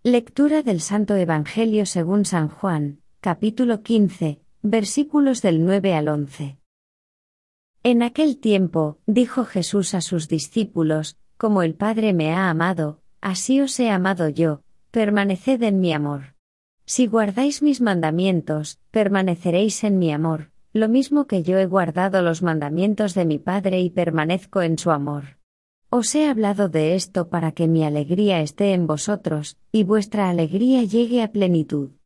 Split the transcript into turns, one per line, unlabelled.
Lectura del Santo Evangelio según San Juan, capítulo 15, versículos del 9 al 11. En aquel tiempo, dijo Jesús a sus discípulos: Como el Padre me ha amado, así os he amado yo, permaneced en mi amor. Si guardáis mis mandamientos, permaneceréis en mi amor, lo mismo que yo he guardado los mandamientos de mi Padre y permanezco en su amor. Os he hablado de esto para que mi alegría esté en vosotros, y vuestra alegría llegue a plenitud.